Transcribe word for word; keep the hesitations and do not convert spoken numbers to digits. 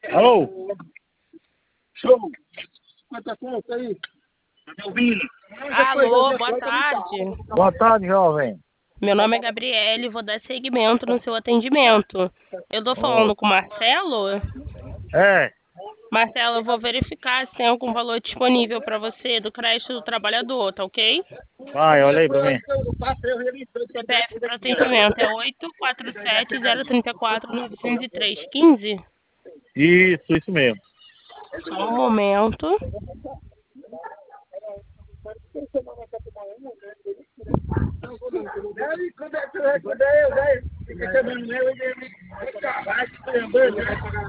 Alô? Show! Quanto conta aí? Tá me ouvindo? Alô, boa tarde. Boa tarde, jovem. Meu nome é Gabriele e vou dar seguimento no seu atendimento. Eu tô falando com o Marcelo? É, Marcelo, eu vou verificar se tem algum valor disponível para você do crédito do trabalhador, tá ok? vai, olha aí pra mim. C P F para atendimento é oito quatro sete zero três quatro nove zero três um cinco. Isso, isso mesmo. Só um momento. Quando é que eu, quando é eu, velho? Fica chamando meu, ele é caralho,